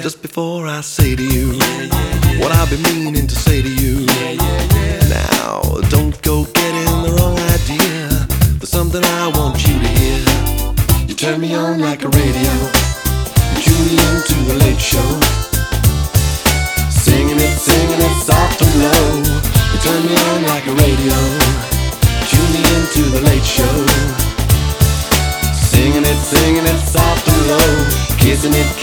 Just before I say to you what I've been meaning to say to you. Now, don't go getting the wrong idea. There's something I want you to hear. You turn me on like a radio. You tune me into the late show. Singing it soft and low. You turn me on like a radio. Tune me into the late show. Singing it soft and low. Kissing it